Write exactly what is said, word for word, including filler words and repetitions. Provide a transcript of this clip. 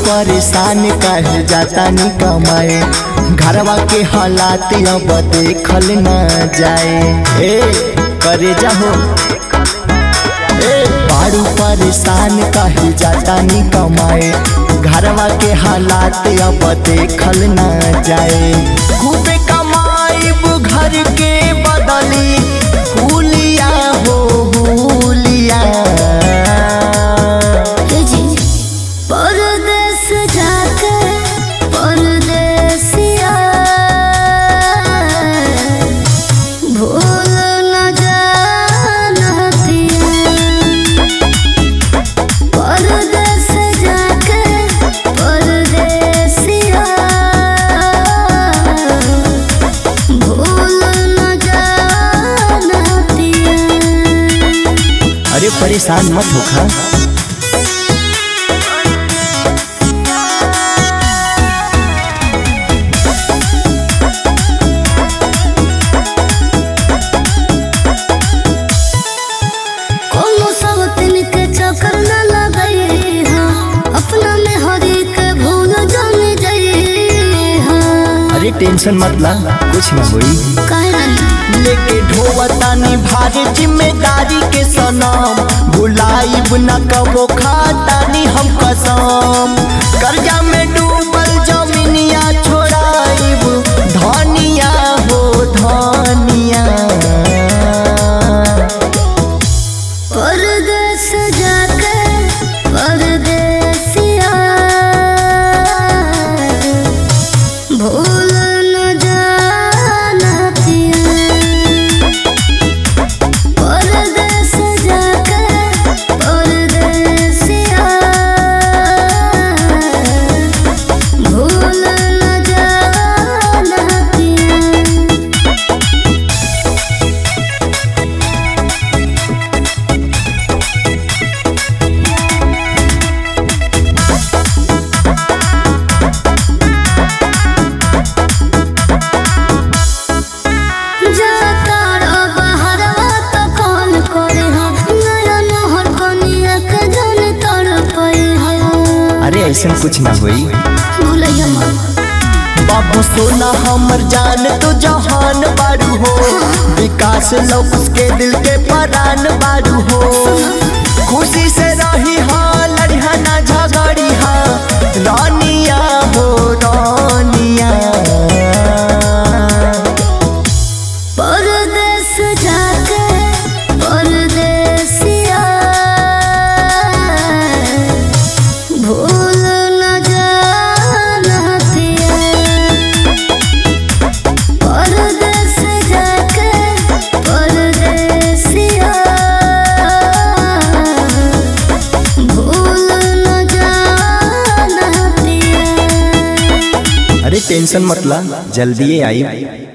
परेशान काहे जाता नी कमाए, घरवा के हालात अब देखल न जाए। ए करे जाहो ए बारू परेशान काहे जाता नी कमाए, घरवा के हालात अब देखल न जाए। खूबे कमाईब घर के बदली हुलिया हो हुलिया, परदेस जाके परदेसिया भूल न जाना पिया। परदेस जाके परदेसिया भूल न जाना पिया। अरे परेशान मत होखा। अरे टेंशन मत ला, कुछ न होई। लेके ढोवतानी भारी जिम्मेदारी के सनम, भुलाइब न कबो खातानी हम कसम। कर्जा में डूबल जमीनिया छोड़ाइब धनिया हो धनिया। परदेस जाके परदेसिया भूल न जाना पिया। परदेस जाके परदेसिया भूल न जाना पिया। अरे ऐसा कुछ ना होई। बाबू सोना हमर जान तो जहान बारू हो, विकास लोग उसके दिल के परान बारू हो। खुशी से रही हाँ लड़िया ना झगड़ी हाँ रानिया हो रानिया। परदेस जाके परदेसिया भूल न जाना पिया। परदेस जाके परदेसिया भूल न जाना पिया। अरे टेंशन मत ला, जल्दी आई।